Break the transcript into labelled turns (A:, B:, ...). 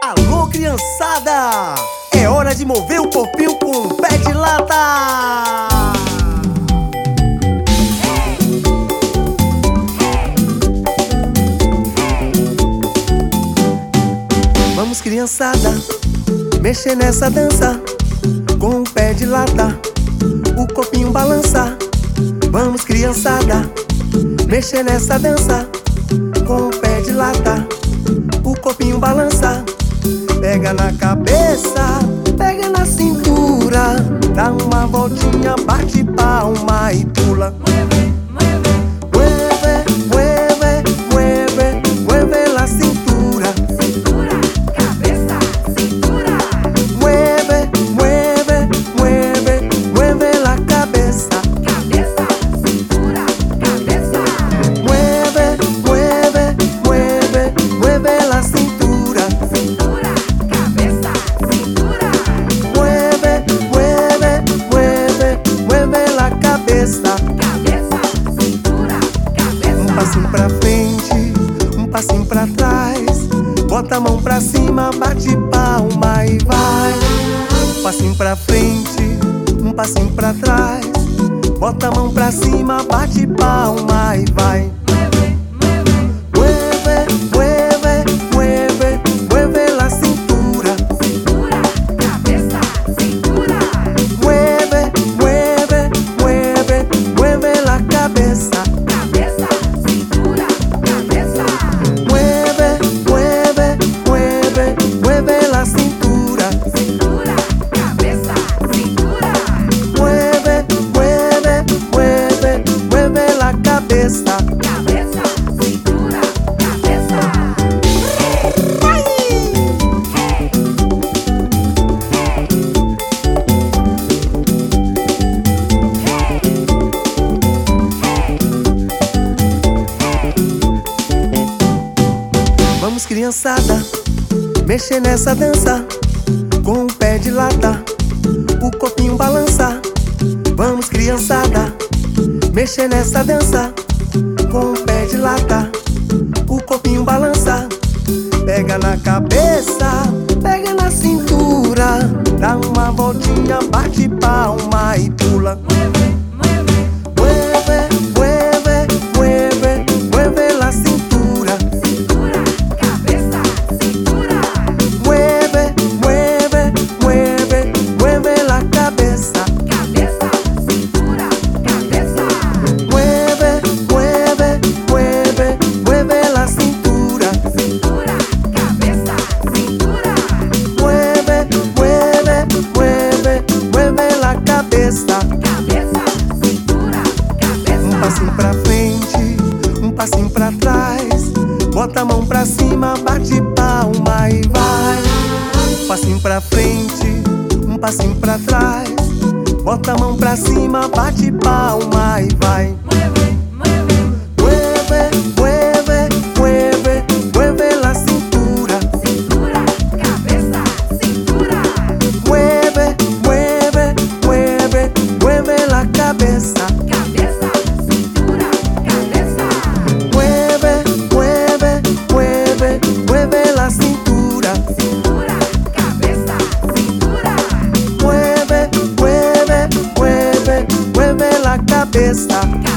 A: Alô, criançada! É hora de mover o corpinho com um pé de lata! Vamos, criançada, mexer nessa dança com um pé de lata, o corpinho balança. Vamos, criançada, mexer nessa dança com um pé de lata, o corpinho balança. Pega na cabeça, pega na cintura, dá uma voltinha, bate palma e pula. Mueve, mueve, mueve, mueve la cintura.
B: Cintura, cabeça, cintura.
A: Mueve, mueve, mueve, mueve la cabeça.
B: Cabeça, cintura, cabeça.
A: Mueve, mueve, mueve, mueve la cintura.
B: Cintura, cabeça, cintura.
A: Mueve, mueve, mueve, mueve la cabeça.
B: Cabeça, cintura, cabeça.
A: Um passinho pra frente, um passinho pra trás. Bota a mão pra cima, bate palma e vai. Um passinho pra frente, um passinho pra trás. Bota a mão pra cima, bate palma e vai. Mueve, mueve, mueve, mueve la cintura.
B: Cintura, cabeça, cintura.
A: Mueve, mueve, mueve, mueve la cabeça.
B: Cabeça, cintura, cabeça.
A: Mueve, mueve, mueve, mueve la cintura.
B: Cintura, cabeça, cintura.
A: Mueve, mueve, mueve, mueve la cabeça.
B: Cabeça, cintura, cabeça.
A: Vamos, criançada, mexer nessa dança com um pé de lata, o corpinho balança. Vamos, criançada, mexer nessa dança com um pé de lata, o corpinho balança. Pega na cabeça, pega na cintura, dá uma voltinha, bate palma e pula. Mueve, mueve, mueve, mueve la cintura.
B: Cintura, cabeça, cintura.
A: Mueve, mueve, mueve, mueve la cabeça.
B: Cabeça, cintura, cabeça.
A: Mueve, mueve, mueve, mueve la cintura.
B: Cintura, cabeça, cintura.
A: Mueve, mueve, mueve, mueve la cabeça.
B: Cabeça, cintura, cabeça.
A: Um passinho pra frente, um passinho pra trás. Bota a mão pra cima, bate palma e vai. Um passinho pra frente, um passinho pra trás. Bota a mão pra cima, bate palma e vai. Mueve, mueve, mueve, mueve la cintura.
B: Cintura, cabeça, cintura.
A: Mueve, mueve, mueve, mueve la cabeça.
B: Cabeça, cintura, cabeça.
A: Mueve, mueve, mueve, mueve la cintura.
B: Cintura, cabeça, cintura.
A: Mueve, mueve, mueve, mueve la cabeça.